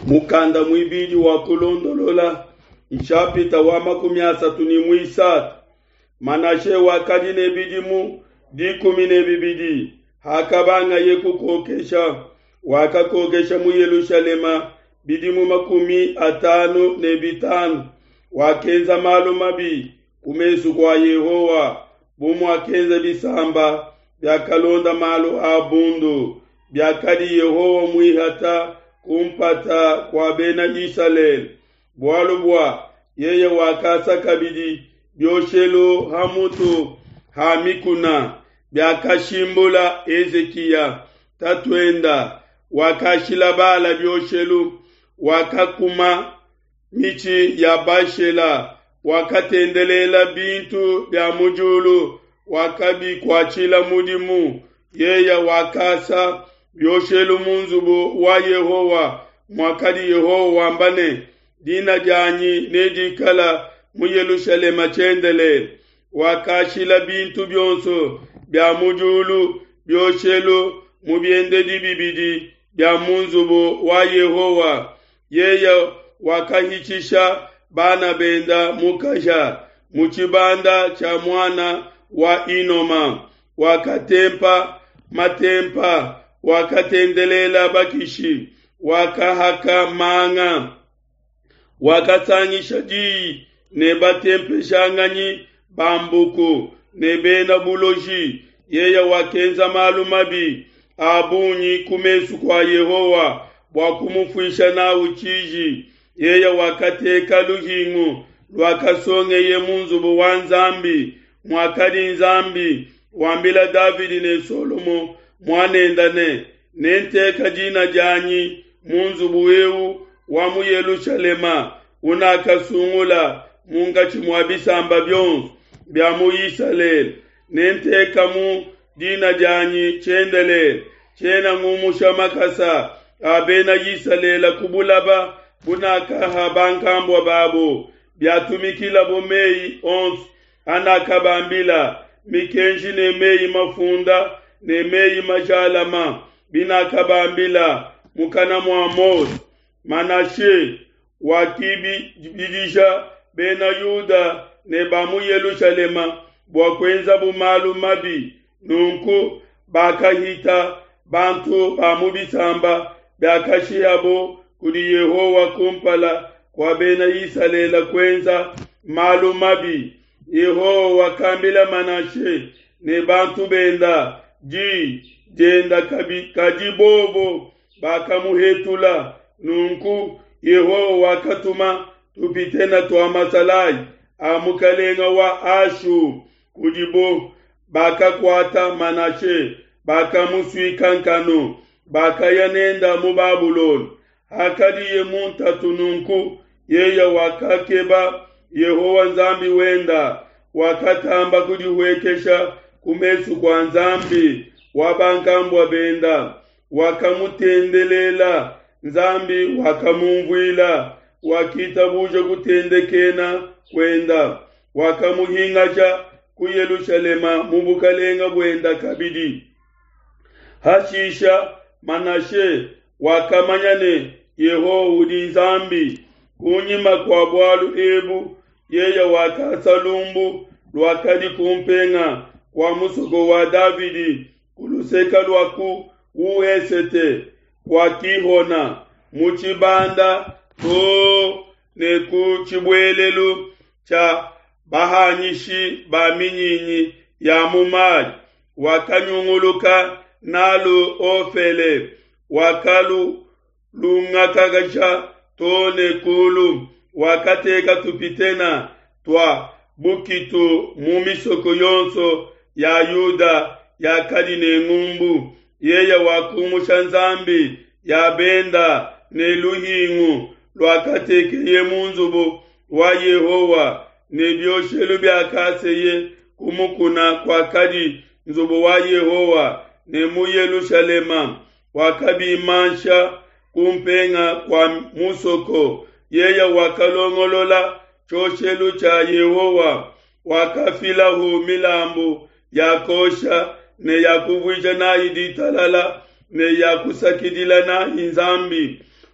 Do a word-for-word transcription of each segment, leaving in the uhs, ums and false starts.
mukanda mwibidi wa kulondolola nchapita wa makumi asatu ni mwisatu. Manashe wakadi nebidimu di kumi nebibidi hakabanga yeku kokesha wakakokesha mu Yerusalema bidimu makumi atano nebitano wakenza malu mabi kumesu kwa Yehowa bumu wakenza bisamba byakalonda malu abundu byakadi Yehowa mwihata kumpata kwa bena Israel bwalubwa yeye wakasa kabidi byoshelo hamutu hamikuna byakashimbula Ezekia tatwenda wakashilabala byoshelu wakakuma michi ya bashela wakatendelela bintu bya mujulu wakabi kwachila mudimu yeya wakasa byoshelu munzubu wa Yehowa mwakadi Yehowa mbane dina janyi nedikala mu Yerusalema chendele wakashila bintu byonso bya mujulu byoshelu mubyende dibibidi bya munzubu wa Yehowa yeya wakahichisha bana benda mukasha muchibanda cha mwana wa Inoma wakatempa matempa wakatendelela bakishi wakahaka manga wakatsangisha jii ne batempe shanganyi bambuku ne bena buloji yeya wakenza malumabi abunyi kumesu kwa Yehowa wakumufuisha na uchiji yeya wakateka luhingu lwakasonge ye munzubu wa nzambi mwakadi nzambi wambila Davidi ne Solomo mwanendane nenteka jina janyi munzubu wewu wa mu Yerusalema unakasungula mungachi mwabisamba byonsu bya mu Israel nenteka mu dina janyi chendele chena ngumusha makasa abena Israel kubulaba bunakaha bankambwa babo byatumikila bomei onsu anakabambila mikenji ne meyi mafunda ne meyi majalama binakabambila mukana mwamos Manashe wakibi bidisha bena Yuda ne bamu Yerusalema bwakwenza bumalu mabi nunku bakahita bantu bamu bisamba bakashiyabo kudi Yehowa kumpala kwa bena Israela kwenza malu mabi Yehowa kambila Manashe ne bantu benda ji jenda kabi kajibobo bakamuhetula nunku Yehowa wakatuma tupitena twa masalai amukalenga wa Ashu kujibo bakakwata Manashe bakamuswikankano bakayanenda mu Babulon hakadi ye muntatu nunku yeya wakakeba Yehowa nzambi wenda wakatamba kudiwekesha kumesu kwa nzambi wabankambwa benda wakamutendelela nzambi wakamumvwila wakitabuja kutendekena kwenda wakamuhingacha ku Yerusalema mubukalenga bwenda kabidi hashisha Manashe wakamanyane Yehowa udi nzambi kunyima kwa bwalu ebu yeya wakasalumbu lwakadi kumpenga kwa musoko wa Davidi kuluseka lwaku uesete kwa kihona muchibanda to ne kuchibwelelu cha bahanyishi baminyinyi ya mumaji wakanyunguluka nalo ofele wakalu lungakagasha tone kulu wakateka tupitena twa bukitu mumisoko yonso ya Yuda ya kadine ngumbu yeya wakumusha nzambi ya benda ne luhingu lwakateke ye munzubu wa Yehowa ne byoshelu byakaseye kumukuna kwa kadi nzubu wa Yehowa ne mu Yerusalema wakabi mansha kumpenga kwa musoko yeya wakalongolola choshelu cha Yehowa wakafilahu milambu yakosha ne yakuvwija na iditalala ne yakusakidila na inzambi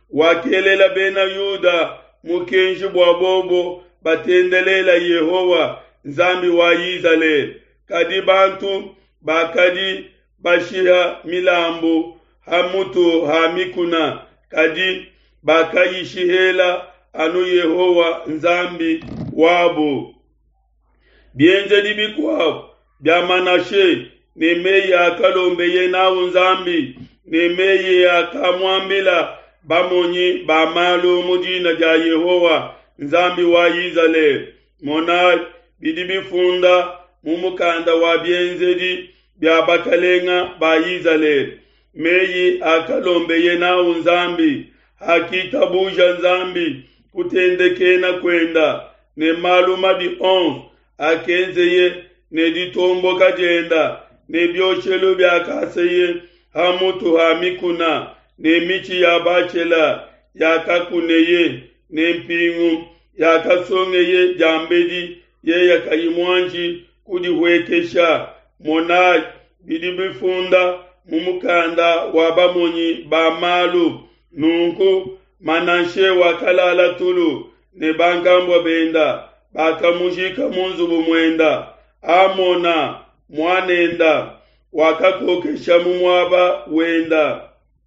wakelela bena yuda mukenji bwa bobo batendelela Yehova nzambi wa Israeli kadi bantu bakadi bashiha milambo hamutu hamikuna kadi bakayishihela anu Yehova nzambi wabo bienze dibikwao bya Manashe nemeye akalombeye nawo nzambi nemeye akamwambila bamonyi bamalo mudina ja Yehova nzambi wa Israeli mona bidibifunda mumukanda wa bienzedi bya bakalenga ba Israeli meyi akalombeye nawo nzambi hakitabuja nzambi kutendekena kwenda ne maluma di on akenzeye ne ditombo kagenda ne byochelo byakaseye hamutu hamikuna ne michi yabachela yakakuneye ne mpingu yakasongeye jambedi ye yakayimwanji kudihwekesha mona bidibifunda mumukanda wabamonyi bamalu nunku Manashe wakalala tulu ne bangambwa benda bakamushika munzubu mwenda amona mwanenda wakakokesha mumwaba wenda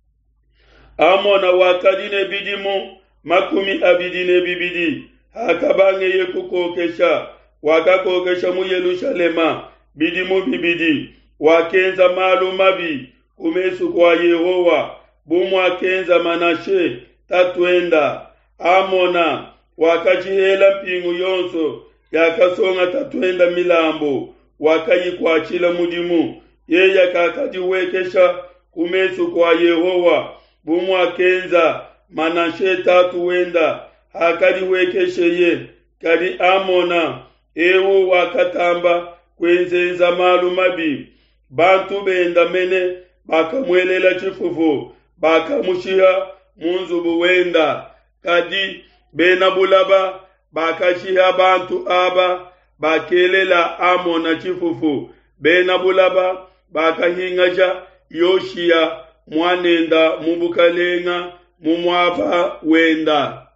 amona wakadine bidimu makumi abidine bibidi hakabangeye kukokesha wakakokesha mu Yerusalema bidimu bibidi wakenza malu mabi kumesu kwa Yehova bumwa kenza Manashe tatwenda amona wakachihela mpingu yonso yakasonga tatwenda milambo wakayikwachila mudimu ye yakakadiwekesha kumesu kwa Yehova bumwa kenza Manashe tatwenda hakadiwekeshe ye kadi amona ewo wakatamba kwenzenza malu mabi bantu benda mene bakamwelela chifufu bakamushiha munzubu wenda kadi bena bulaba bakashiha bantu aba bakelela amona chifufu bena bulaba bakahingaja yoshia mwanenda mubukalenga mumwaba wenda